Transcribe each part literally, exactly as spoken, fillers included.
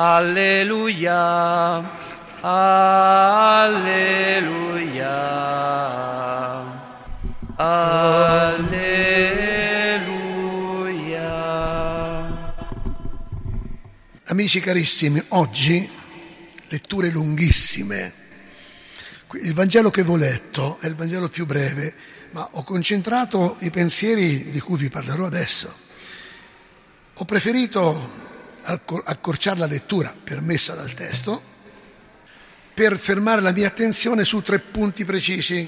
Alleluia, alleluia, alleluia. Amici carissimi, oggi letture lunghissime. Il Vangelo che vi ho letto è il Vangelo più breve, ma ho concentrato i pensieri di cui vi parlerò adesso. Ho preferito accorciare la lettura permessa dal testo per fermare la mia attenzione su tre punti precisi.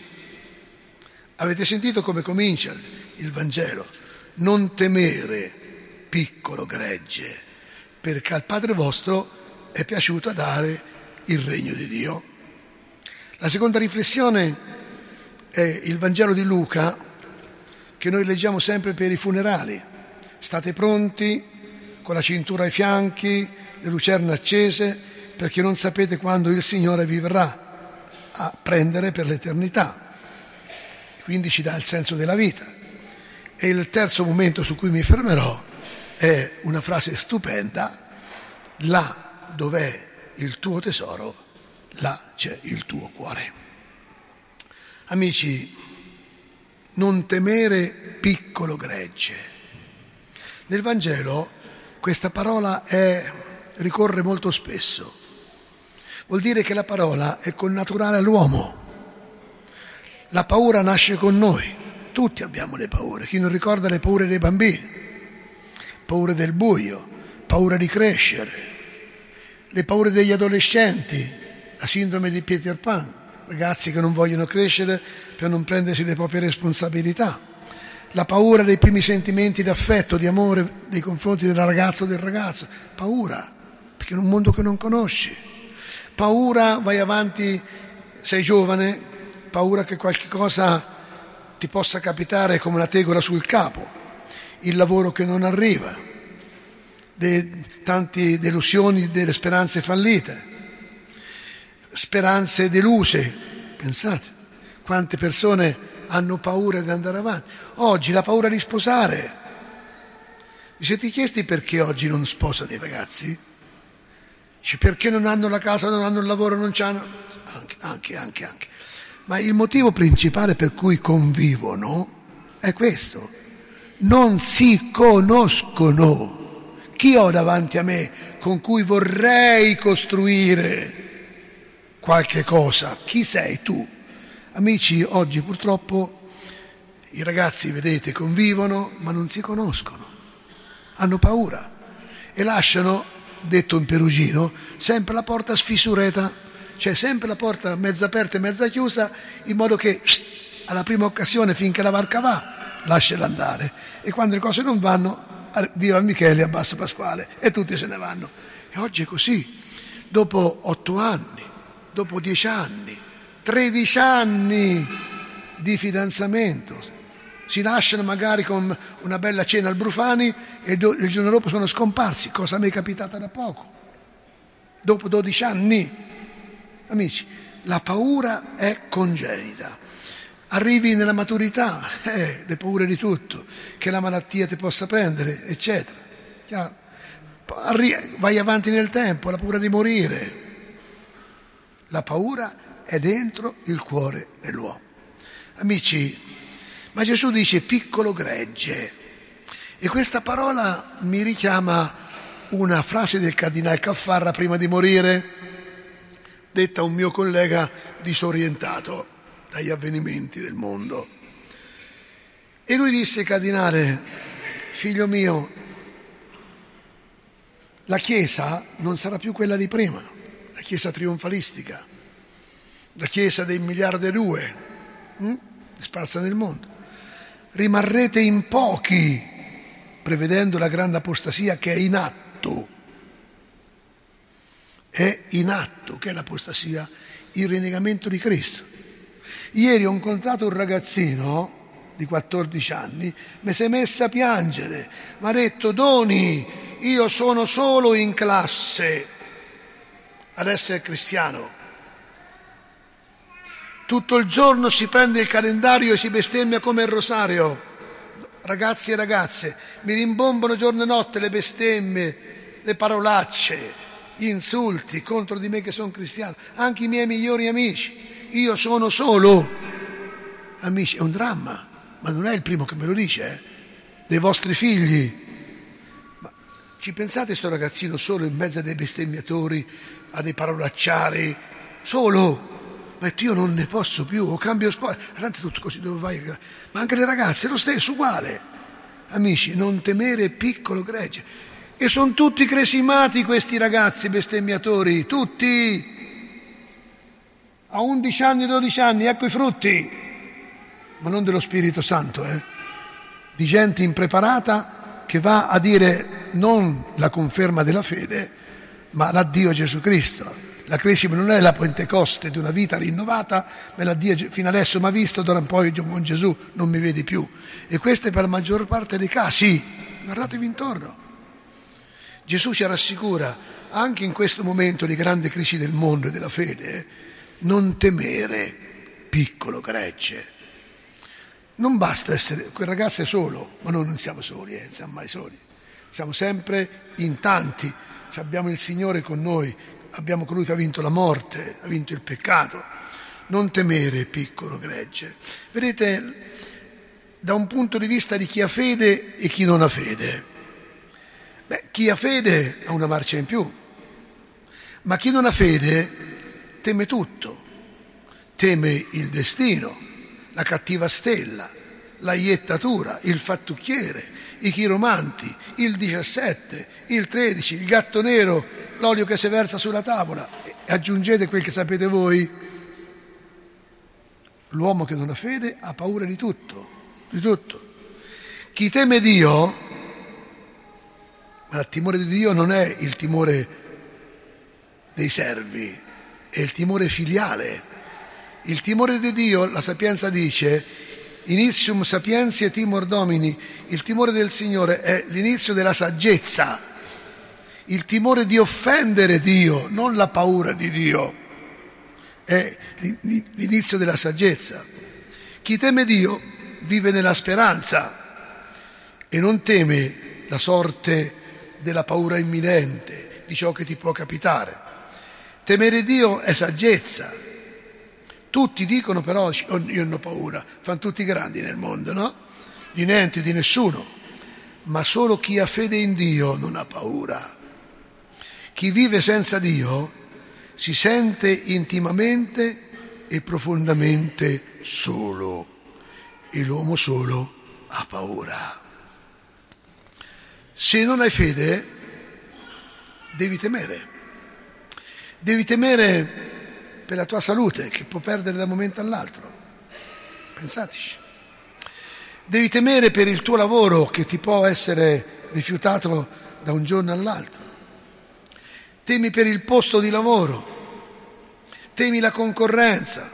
Avete sentito come comincia il Vangelo? Non temere, piccolo gregge, perché al Padre vostro è piaciuto dare il regno di Dio. La seconda riflessione è il Vangelo di Luca, che noi leggiamo sempre per i funerali. State pronti, con la cintura ai fianchi, le lucerne accese, perché non sapete quando il Signore vi verrà a prendere per l'eternità. Quindi ci dà il senso della vita. E il terzo momento su cui mi fermerò è una frase stupenda: là dov'è il tuo tesoro, là c'è il tuo cuore. Amici, non temere, piccolo gregge. Nel Vangelo questa parola è, ricorre molto spesso. Vuol dire che la parola è connaturale all'uomo. La paura nasce con noi. Tutti abbiamo le paure. Chi non ricorda le paure dei bambini? Paure del buio, paura di crescere, le paure degli adolescenti, la sindrome di Peter Pan, ragazzi che non vogliono crescere per non prendersi le proprie responsabilità, la paura dei primi sentimenti d'affetto, di amore nei confronti della ragazza o del ragazzo, paura, perché è un mondo che non conosci, paura, vai avanti, sei giovane, paura che qualche cosa ti possa capitare come una tegola sul capo, il lavoro che non arriva, le tante delusioni, delle speranze fallite, speranze deluse. Pensate, quante persone hanno paura di andare avanti. Oggi la paura di sposare. Vi siete chiesti perché oggi non sposano i ragazzi? Cioè, perché non hanno la casa, non hanno il lavoro, non c'hanno? Anche, anche, anche, anche. Ma il motivo principale per cui convivono è questo: non si conoscono. Chi ho davanti a me con cui vorrei costruire qualche cosa? Chi sei tu? Amici, oggi purtroppo i ragazzi, vedete, convivono ma non si conoscono, hanno paura e lasciano, detto in perugino, sempre la porta sfisureta, cioè sempre la porta mezza aperta e mezza chiusa, in modo che alla prima occasione, finché la barca va, lasciala andare, e quando le cose non vanno, viva Michele, abbassa Pasquale, e tutti se ne vanno. E oggi è così. Dopo otto anni, dopo dieci anni, tredici anni di fidanzamento, si lasciano magari con una bella cena al Brufani e do, il giorno dopo sono scomparsi, cosa mi è capitata da poco. Dopo dodici anni, amici, la paura è congenita. Arrivi nella maturità, eh, le paure di tutto, che la malattia ti possa prendere, eccetera. Chiaro? Arri- vai avanti nel tempo, la paura di morire. La paura è dentro il cuore dell'uomo. Amici, ma Gesù dice piccolo gregge, e questa parola mi richiama una frase del cardinale Caffarra prima di morire, detta a un mio collega disorientato dagli avvenimenti del mondo. E lui disse: cardinale, figlio mio, la Chiesa non sarà più quella di prima, la Chiesa trionfalistica, la Chiesa dei miliardi e due, hm? sparsa nel mondo. Rimarrete in pochi, prevedendo la grande apostasia che è in atto. È in atto, che è l'apostasia, il rinnegamento di Cristo. Ieri ho incontrato un ragazzino di quattordici anni, mi si è messo a piangere, mi ha detto: Doni, io sono solo in classe ad essere cristiano, tutto il giorno si prende il calendario e si bestemmia come il rosario. Ragazzi e ragazze, mi rimbombano giorno e notte le bestemmie, le parolacce. gli insulti contro di me che sono cristiano, anche i miei migliori amici. Io sono solo. Amici, è un dramma, ma non è il primo che me lo dice, eh? Dei vostri figli. Ma ci pensate sto ragazzino solo in mezzo a dei bestemmiatori, a dei parolacciari, solo? Ma io non ne posso più, o cambio scuola, tanto tutto così, dove vai? Ma anche le ragazze, lo stesso, uguale. Amici, non temere piccolo gregge. E sono tutti cresimati questi ragazzi bestemmiatori, tutti. A undici anni, dodici anni, ecco i frutti. Ma non dello Spirito Santo, eh? Di gente impreparata che va a dire non la conferma della fede, ma l'addio a Gesù Cristo. La cresima non è la Pentecoste di una vita rinnovata, ma l'addio fino adesso mi ha visto, d'ora in poi con Gesù non mi vedi più. E questo è per la maggior parte dei casi. Guardatevi intorno. Gesù ci rassicura, anche in questo momento di grande crisi del mondo e della fede, non temere, piccolo gregge. Non basta essere, quel ragazzo è solo, ma noi non siamo soli, eh, non siamo mai soli. Siamo sempre in tanti, abbiamo il Signore con noi, abbiamo colui che ha vinto la morte, ha vinto il peccato. Non temere, piccolo gregge. Vedete, da un punto di vista di chi ha fede e chi non ha fede. Beh, chi ha fede ha una marcia in più, ma chi non ha fede teme tutto. Teme il destino, la cattiva stella, la iettatura, il fattucchiere, i chiromanti, il diciassette, il tredici, il gatto nero, l'olio che si versa sulla tavola. E aggiungete quel che sapete voi. L'uomo che non ha fede ha paura di tutto, di tutto. Chi teme Dio, ma il timore di Dio non è il timore dei servi, è il timore filiale. Il timore di Dio, la Sapienza dice, inizium sapientiae timor Domini, il timore del Signore è l'inizio della saggezza, il timore di offendere Dio, non la paura di Dio, è l'inizio della saggezza. Chi teme Dio vive nella speranza e non teme la sorte della paura imminente, di ciò che ti può capitare. Temere Dio è saggezza. Tutti dicono però, oh, io non ho paura, fanno tutti grandi nel mondo, no? Di niente, di nessuno. Ma solo chi ha fede in Dio non ha paura. Chi vive senza Dio si sente intimamente e profondamente solo. E l'uomo solo ha paura. Se non hai fede, devi temere. Devi temere per la tua salute, che può perdere da un momento all'altro. Pensateci. Devi temere per il tuo lavoro, che ti può essere rifiutato da un giorno all'altro. Temi per il posto di lavoro. Temi la concorrenza.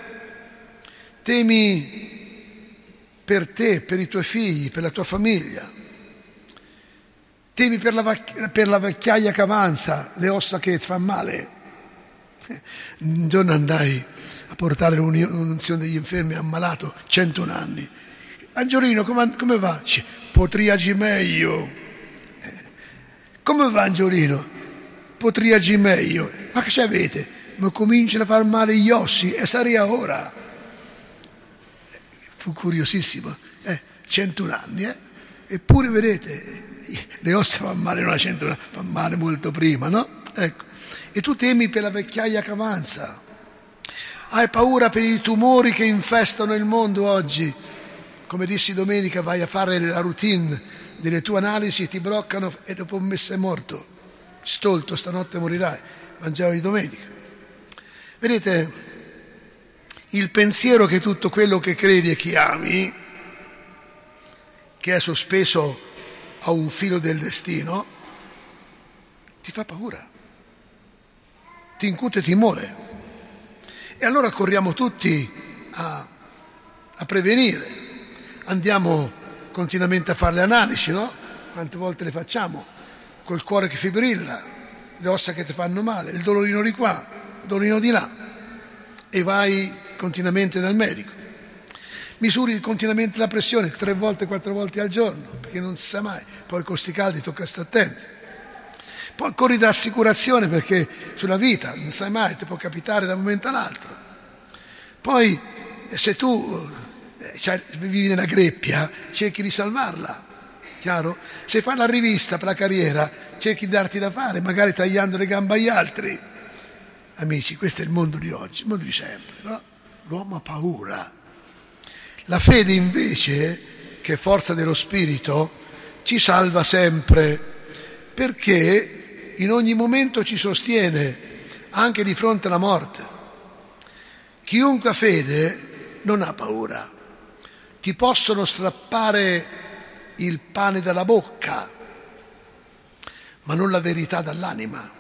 Temi per te, per i tuoi figli, per la tua famiglia. Temi per la, vac- per la vecchiaia che avanza, le ossa che ti fanno male. Un giorno andai a portare l'unzione degli infermi ammalato, centuno anni. Angiolino, come, come va? Dice, potriagi meglio. Eh, come va Angiolino? Potriagi meglio. Ma che c'avete? Mi cominciano a far male gli ossi e sarei ora. Eh, fu curiosissimo. Eh, centuno anni, eh? Eppure vedete, le ossa fanno male non a centuno anni, fanno male molto prima, no? Ecco. E tu temi per la vecchiaia che avanza. Hai paura per i tumori che infestano il mondo oggi. Come dissi domenica, vai a fare la routine delle tue analisi, ti bloccano e dopo un mese sei morto. Stolto, stanotte morirai. Vangelo di domenica. Vedete, il pensiero che tutto quello che credi e che ami, che è sospeso a un filo del destino, ti fa paura. Ti incute timore. E allora corriamo tutti a, a prevenire. Andiamo continuamente a fare le analisi, no? Quante volte le facciamo? Col cuore che fibrilla, le ossa che ti fanno male, il dolorino di qua, il dolorino di là. E vai continuamente dal medico. Misuri continuamente la pressione, tre volte, quattro volte al giorno, perché non si sa mai. Poi con sti caldi tocca stare attenti. Poi corri d'assicurazione perché sulla vita non sai mai, ti può capitare da un momento all'altro. Poi se tu eh, cioè, vivi nella greppia, cerchi di salvarla, chiaro? Se fai la rivista per la carriera, cerchi di darti da fare, magari tagliando le gambe agli altri. Amici, questo è il mondo di oggi, il mondo di sempre, no? L'uomo ha paura. La fede invece, che è forza dello spirito, ci salva sempre, perché in ogni momento ci sostiene, anche di fronte alla morte. Chiunque ha fede non ha paura. Ti possono strappare il pane dalla bocca, ma non la verità dall'anima.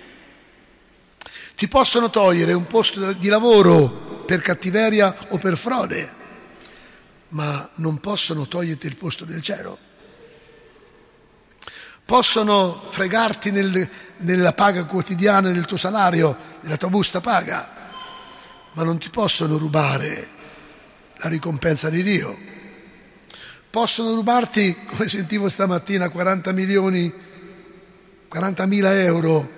Ti possono togliere un posto di lavoro per cattiveria o per frode, ma non possono toglierti il posto del cielo. Possono fregarti nel, nella paga quotidiana del tuo salario, nella tua busta paga, ma non ti possono rubare la ricompensa di Dio. Possono rubarti, come sentivo stamattina, quaranta milioni, quarantamila euro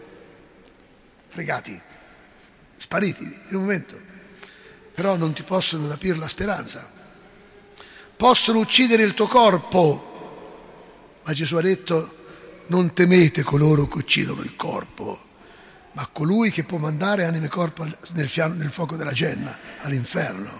fregati, spariti in un momento, però non ti possono rapire la speranza. Possono uccidere il tuo corpo, ma Gesù ha detto: non temete coloro che uccidono il corpo, ma colui che può mandare anima e corpo nel, fiano, nel fuoco della genna, all'inferno.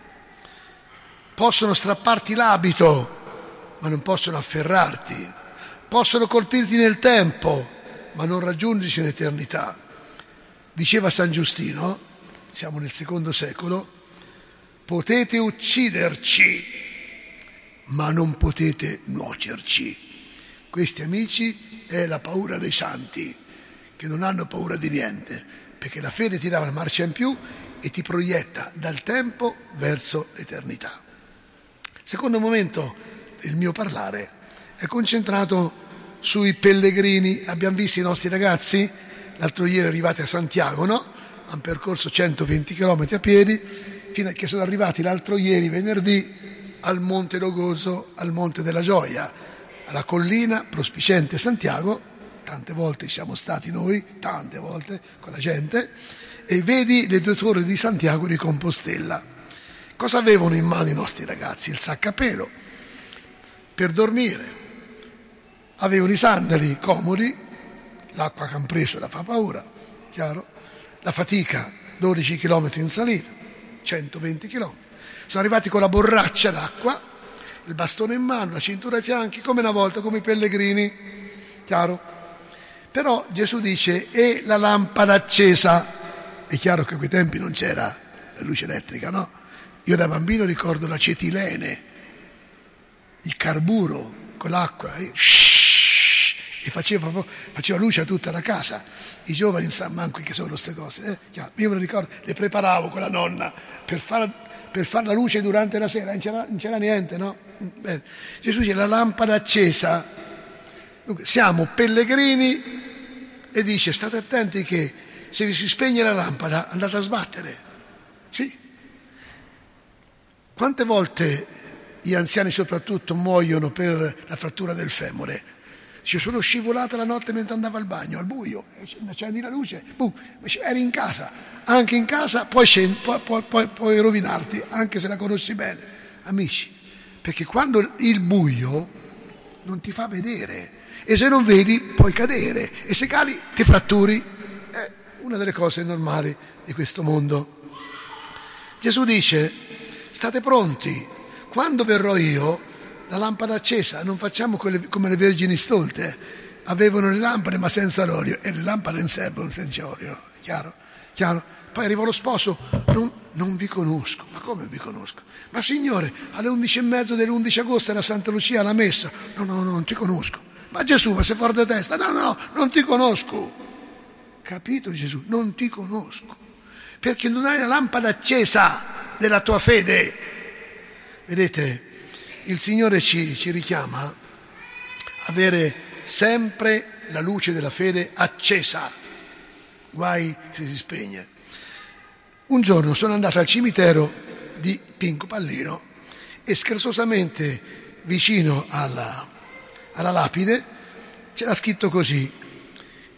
Possono strapparti l'abito, ma non possono afferrarti. Possono colpirti nel tempo, ma non raggiungersi in eternità. Diceva San Giustino, siamo nel secondo secolo: potete ucciderci, ma non potete nuocerci. Questi, amici, è la paura dei santi, che non hanno paura di niente, perché la fede ti dà una marcia in più e ti proietta dal tempo verso l'eternità. Il secondo momento del mio parlare è concentrato sui pellegrini. Abbiamo visto i nostri ragazzi l'altro ieri arrivati a Santiago, no? Hanno percorso centoventi chilometri a piedi, fino a che sono arrivati l'altro ieri, venerdì, al Monte Rogoso, al Monte della Gioia, alla collina prospiciente Santiago. Tante volte siamo stati noi, tante volte con la gente, e vedi le due torri di Santiago di Compostela. Cosa avevano in mano i nostri ragazzi? Il sacco a pelo per dormire, avevano i sandali comodi, l'acqua che hanno preso la fa paura, chiaro? La fatica, dodici chilometri in salita, centoventi chilometri. Sono arrivati con la borraccia d'acqua, il bastone in mano, la cintura ai fianchi, come una volta, come i pellegrini, chiaro? Però Gesù dice: e la lampada accesa. È chiaro che a quei tempi non c'era la luce elettrica, no? Io da bambino ricordo l'acetilene, il carburo con l'acqua, e, e faceva, faceva luce a tutta la casa. I giovani non sanno manco che sono queste cose. Eh? Io me lo ricordo, le preparavo con la nonna per fare per far la luce durante la sera, non c'era, non c'era niente, no? Bene. Gesù dice: la lampada accesa. Dunque, siamo pellegrini e dice: state attenti che se vi si spegne la lampada andate a sbattere. Sì. Quante volte gli anziani soprattutto muoiono per la frattura del femore? Ci sono scivolata la notte mentre andavo al bagno, al buio, accendi la luce, boom, eri in casa, anche in casa puoi, scend- puoi, puoi, puoi, puoi rovinarti, anche se la conosci bene, amici, perché quando il buio non ti fa vedere, e se non vedi puoi cadere, e se cadi ti fratturi. È una delle cose normali di questo mondo. Gesù dice: state pronti, quando verrò io, la lampada accesa. Non facciamo quelle, come le vergini stolte, avevano le lampade ma senza l'olio, e le lampade non servono senza olio, chiaro? Chiaro? Poi arriva lo sposo: non, non vi conosco. Ma come non vi conosco? Ma signore, alle undici e mezzo dell'undici agosto era Santa Lucia alla messa. No, no, no, non ti conosco. Ma Gesù, ma sei fuori di testa? No, no, non ti conosco. Capito Gesù? Non ti conosco, perché non hai la lampada accesa della tua fede. Vedete, il Signore ci, ci richiama a avere sempre la luce della fede accesa, guai se si spegne. Un giorno sono andato al cimitero di Pinco Pallino e scherzosamente vicino alla, alla lapide c'era scritto così: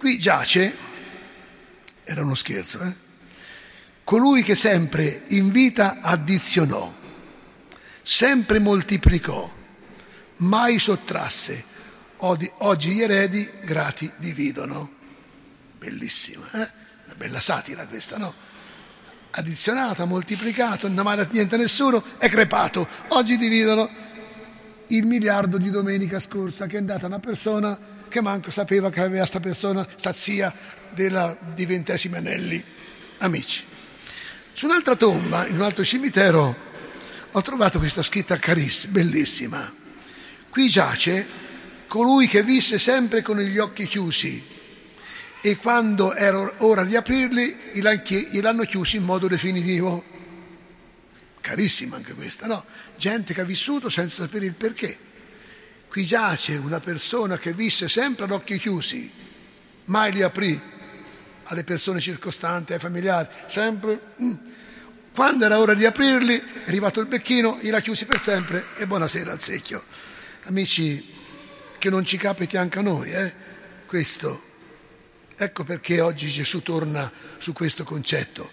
Qui giace, era uno scherzo, eh? Colui che sempre in vita addizionò, sempre moltiplicò, mai sottrasse. Oggi gli eredi grati dividono. Bellissima, eh? Una bella satira questa, no? Addizionata, moltiplicato, non ha mai dato niente a nessuno, è crepato. Oggi dividono il miliardo di domenica scorsa che è andata una persona che manco sapeva che aveva sta persona, sta zia della, di Ventesimi Anelli, amici. Su un'altra tomba, in un altro cimitero, ho trovato questa scritta carissima, bellissima. Qui giace colui che visse sempre con gli occhi chiusi e quando era ora di aprirli gliel'hanno chiusi in modo definitivo. Carissima anche questa, no? Gente che ha vissuto senza sapere il perché. Qui giace una persona che visse sempre ad occhi chiusi, mai li aprì alle persone circostanti, ai familiari, sempre. Mm. Quando era ora di aprirli, è arrivato il becchino, gliel'ha chiusi per sempre e buonasera al secchio. Amici, che non ci capiti anche a noi, eh? Questo. Ecco perché oggi Gesù torna su questo concetto.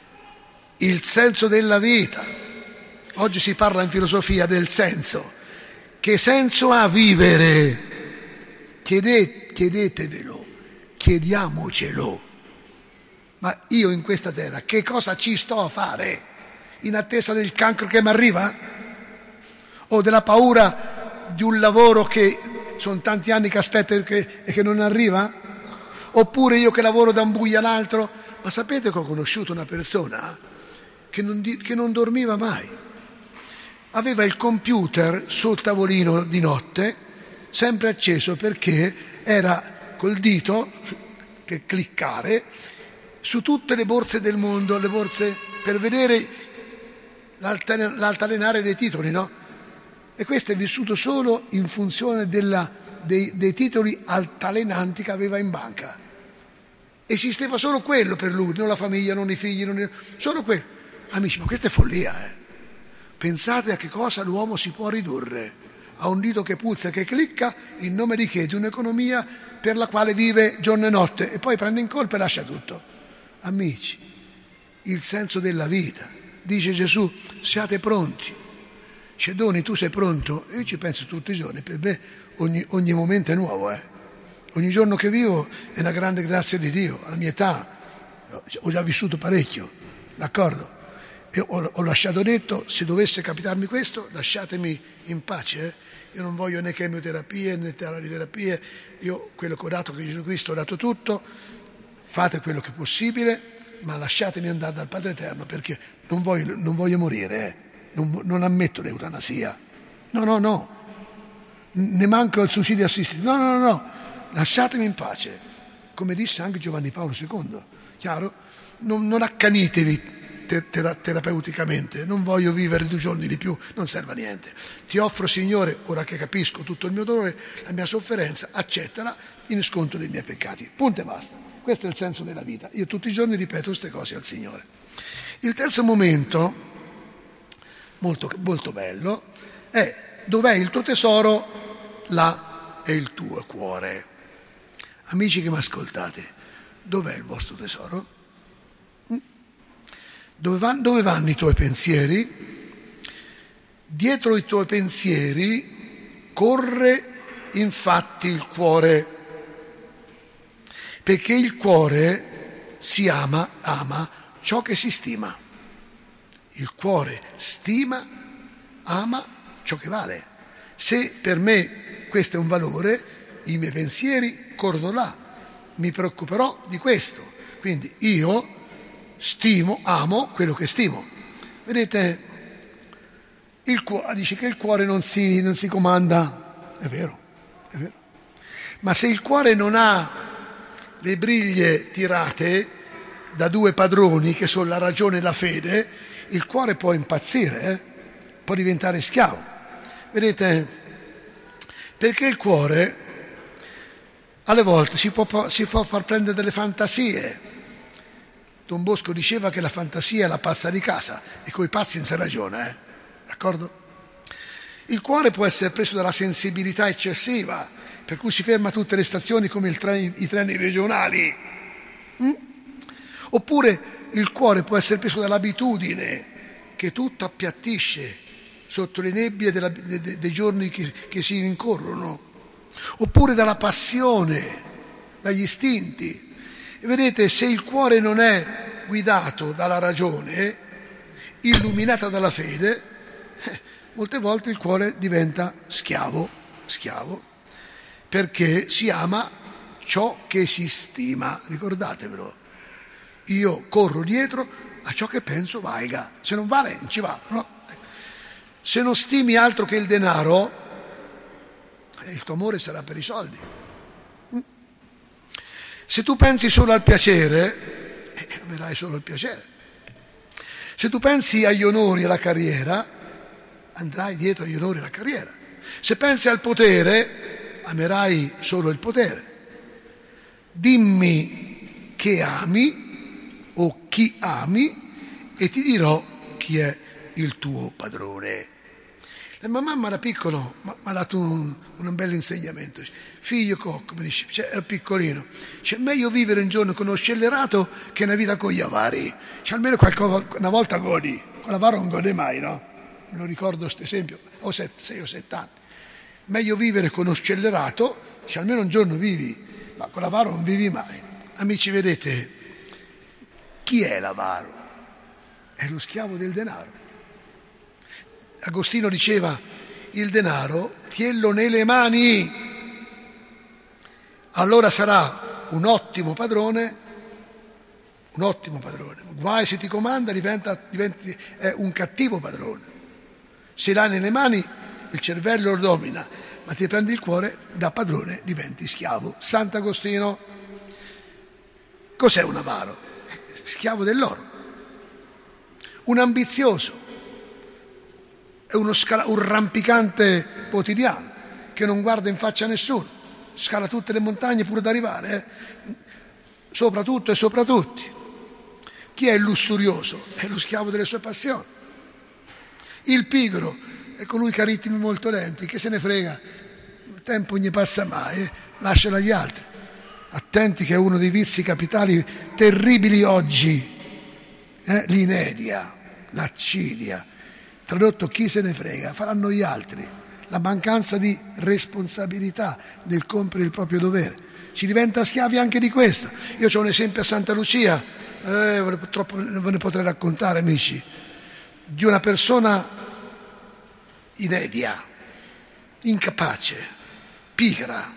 Il senso della vita. Oggi si parla in filosofia del senso. Che senso ha vivere? Chiedete, chiedetevelo, chiediamocelo. Ma io in questa terra che cosa ci sto a fare? In attesa del cancro che mi arriva? O della paura di un lavoro che sono tanti anni che aspetto e che, e che non arriva? Oppure io che lavoro da un buio all'altro? Ma sapete che ho conosciuto una persona che non, che non dormiva mai. Aveva il computer sul tavolino di notte, sempre acceso perché era col dito che cliccare su tutte le borse del mondo, le borse per vedere l'altalenare dei titoli, no? E questo è vissuto solo in funzione della, dei, dei titoli altalenanti che aveva in banca. Esisteva solo quello per lui, non la famiglia, non i figli, non i... solo quello. Amici, ma questa è follia, eh? Pensate a che cosa l'uomo si può ridurre, a un dito che pulsa e che clicca in nome di che? Di un'economia per la quale vive giorno e notte e poi prende in colpa e lascia tutto. Amici, il senso della vita, dice Gesù, siate pronti. Cedoni, tu sei pronto? Io ci penso tutti i giorni, per me ogni, ogni momento è nuovo, eh? Ogni giorno che vivo è una grande grazia di Dio, alla mia età ho già vissuto parecchio, d'accordo? E ho, ho lasciato detto, se dovesse capitarmi questo, lasciatemi in pace, eh? Io non voglio né chemioterapie né radioterapie, io quello che ho dato, che Gesù Cristo ho dato tutto, fate quello che è possibile, ma lasciatemi andare dal Padre Eterno perché non voglio, non voglio morire, eh? non, non ammetto l'eutanasia, no, no, no, ne manco il suicidio assistito, no, no, no, no, lasciatemi in pace, come disse anche Giovanni Paolo secondo, chiaro? Non, non accanitevi terapeuticamente, non voglio vivere due giorni di più, non serve a niente. Ti offro, Signore, ora che capisco tutto il mio dolore, la mia sofferenza, accettala in sconto dei miei peccati. Punto e basta. Questo è il senso della vita. Io tutti i giorni ripeto queste cose al Signore. Il terzo momento, molto, molto bello, è dov'è il tuo tesoro, là è il tuo cuore. Amici che mi ascoltate, dov'è il vostro tesoro? Dove vanno, dove vanno i tuoi pensieri? Dietro i tuoi pensieri corre infatti il cuore, perché il cuore si ama, ama ciò che si stima. Il cuore stima, ama ciò che vale. Se per me questo è un valore, i miei pensieri corrono là, mi preoccuperò di questo. Quindi io stimo, amo quello che stimo. Vedete, il cuore, dice che il cuore non si, non si comanda, è vero, è vero. Ma se il cuore non ha le briglie tirate da due padroni che sono la ragione e la fede, il cuore può impazzire, eh? Può diventare schiavo. Vedete, perché il cuore alle volte si può, si può far prendere delle fantasie. Don Bosco diceva che la fantasia è la pazza di casa e coi pazzi non si ragiona, eh? D'accordo? Il cuore può essere preso dalla sensibilità eccessiva, per cui si ferma a tutte le stazioni come il treni, i treni regionali. Mm? Oppure il cuore può essere preso dall'abitudine che tutto appiattisce sotto le nebbie della, de, de, dei giorni che, che si rincorrono. Oppure dalla passione, dagli istinti. E vedete, se il cuore non è guidato dalla ragione, illuminata dalla fede, eh, molte volte il cuore diventa schiavo, schiavo, perché si ama ciò che si stima, ricordatevelo. Io corro dietro a ciò che penso valga, se non vale non ci vado, no? Se non stimi altro che il denaro, il tuo amore sarà per i soldi. Se tu pensi solo al piacere, eh, amerai solo il piacere. Se tu pensi agli onori e alla carriera, andrai dietro agli onori e alla carriera. Se pensi al potere, amerai solo il potere. Dimmi che ami o chi ami e ti dirò chi è il tuo padrone. La mia mamma da piccolo mi ha dato un, un bel insegnamento. Figlio cocco, mi dice, cioè, ero piccolino, c'è meglio vivere un giorno con uno scellerato che una vita con gli avari. Cioè, almeno qualcosa, una volta godi, con l'avaro non gode mai, no? Me lo ricordo questo esempio, ho sette, sei o sette anni. Meglio vivere con uno scellerato, cioè almeno un giorno vivi, ma con l'avaro non vivi mai. Amici, vedete, chi è l'avaro? È lo schiavo del denaro. Agostino diceva, il denaro tiello nelle mani, allora sarà un ottimo padrone, un ottimo padrone. Guai se ti comanda, diventa, diventi è un cattivo padrone. Se l'ha nelle mani, il cervello lo domina, ma ti prendi il cuore, da padrone diventi schiavo. Sant'Agostino. Cos'è un avaro? Schiavo dell'oro. Un ambizioso. È uno scala, un rampicante quotidiano che non guarda in faccia a nessuno, scala tutte le montagne pure da arrivare, eh? Sopra tutto e sopra tutti. Chi è il lussurioso? È lo schiavo delle sue passioni. Il pigro è colui che ha ritmi molto lenti, che se ne frega, il tempo non gli passa mai, eh? Lascialo agli altri. Attenti che è uno dei vizi capitali terribili oggi, eh? L'inedia, l'accidia. Tradotto, chi se ne frega, faranno gli altri. La mancanza di responsabilità nel compiere il proprio dovere. Si diventa schiavi anche di questo. Io ho un esempio a Santa Lucia, eh, purtroppo ve ne potrei raccontare, amici, di una persona inedia, incapace, pigra,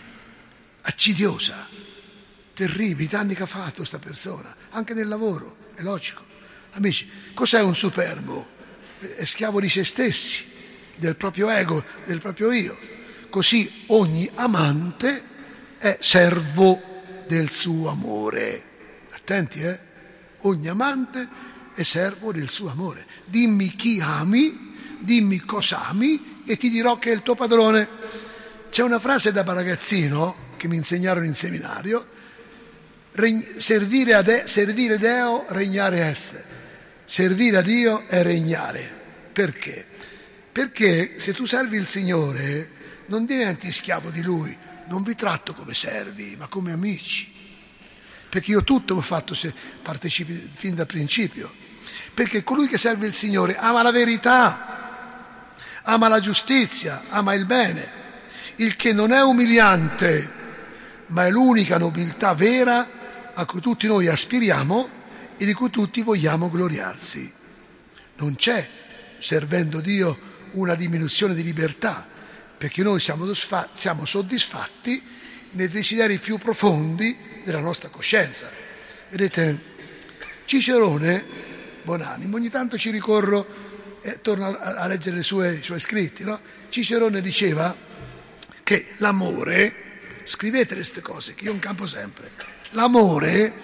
accidiosa, terribili, danni che ha fatto questa persona, anche nel lavoro, è logico. Amici, cos'è un superbo? È schiavo di se stessi, del proprio ego, del proprio io. Così ogni amante è servo del suo amore. Attenti, eh? Ogni amante è servo del suo amore. Dimmi chi ami, dimmi cosa ami e ti dirò che è il tuo padrone. C'è una frase da ragazzino che mi insegnarono in seminario: Regn- servire, a De- servire Deo, regnare est. Servire a Dio è regnare. Perché? Perché se tu servi il Signore non diventi schiavo di Lui, non vi tratto come servi, ma come amici. Perché io tutto ho fatto se partecipi fin dal principio. Perché colui che serve il Signore ama la verità, ama la giustizia, ama il bene, il che non è umiliante, ma è l'unica nobiltà vera a cui tutti noi aspiriamo e di cui tutti vogliamo gloriarsi. Non c'è, servendo Dio, una diminuzione di libertà, perché noi siamo, siamo soddisfatti nei desideri più profondi della nostra coscienza. Vedete, Cicerone, buonanimo, ogni tanto ci ricorro e torno a, a leggere i suoi, i suoi scritti, no? Cicerone diceva che l'amore, scrivete queste cose che io in campo sempre, l'amore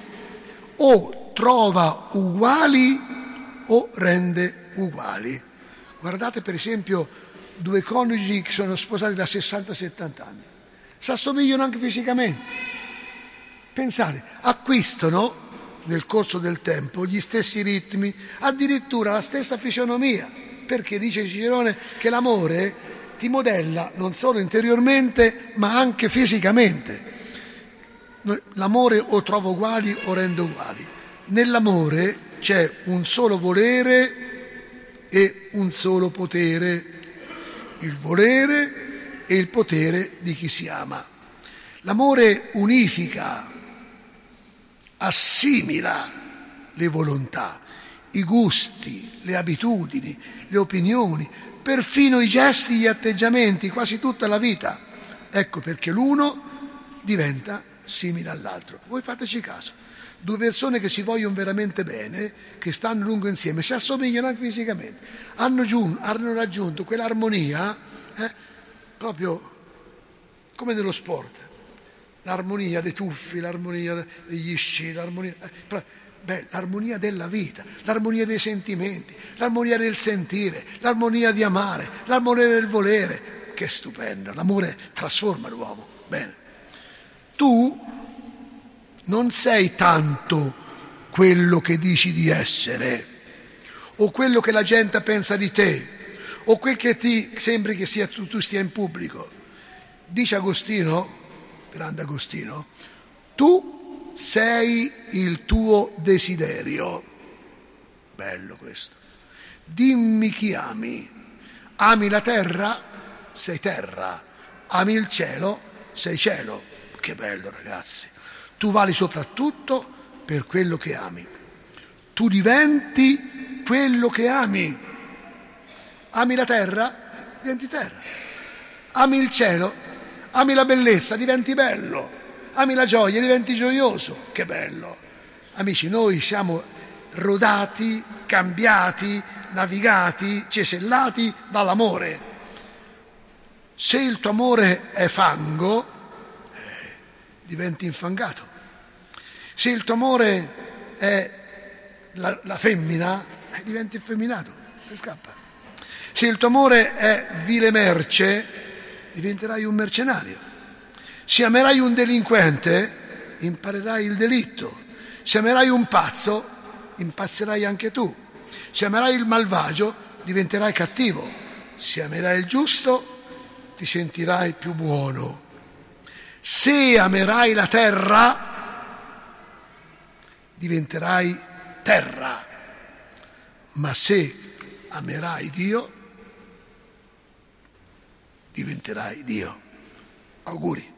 o trova uguali o rende uguali. Guardate per esempio due coniugi che sono sposati da sessanta settanta anni, si assomigliano anche fisicamente. Pensate, acquistano nel corso del tempo gli stessi ritmi, addirittura la stessa fisionomia, perché dice Cicerone che l'amore ti modella non solo interiormente ma anche fisicamente. L'amore o trova uguali o rende uguali. Nell'amore c'è un solo volere e un solo potere, il volere e il potere di chi si ama. L'amore unifica, assimila le volontà, i gusti, le abitudini, le opinioni, perfino i gesti, gli atteggiamenti, quasi tutta la vita. Ecco perché l'uno diventa simile all'altro. Voi fateci caso, due persone che si vogliono veramente bene, che stanno a lungo insieme, si assomigliano anche fisicamente, hanno, giun- hanno raggiunto quell'armonia eh, proprio come nello sport, l'armonia dei tuffi, l'armonia degli sci, l'armonia, eh, beh, l'armonia della vita, l'armonia dei sentimenti, l'armonia del sentire, l'armonia di amare, l'armonia del volere. Che stupendo, l'amore trasforma l'uomo. Bene. Tu non sei tanto quello che dici di essere, o quello che la gente pensa di te, o quel che ti sembri che sia tu, tu stia in pubblico. Dice Agostino, grande Agostino, tu sei il tuo desiderio. Bello questo. Dimmi chi ami. Ami la terra? Sei terra. Ami il cielo? Sei cielo. Che bello, ragazzi. Tu vali soprattutto per quello che ami. Tu diventi quello che ami. Ami la terra? Diventi terra. Ami il cielo? Ami la bellezza? Diventi bello. Ami la gioia? Diventi gioioso. Che bello. Amici, noi siamo rodati, cambiati, navigati, cesellati dall'amore. Se il tuo amore è fango, diventi infangato. Se il tuo amore è la, la femmina, eh, diventi effeminato e scappa. Se il tuo amore è vile merce, diventerai un mercenario. Se amerai un delinquente, imparerai il delitto. Se amerai un pazzo, impazzerai anche tu. Se amerai il malvagio, diventerai cattivo. Se amerai il giusto, ti sentirai più buono. Se amerai la terra, diventerai terra, ma se amerai Dio, diventerai Dio. Auguri.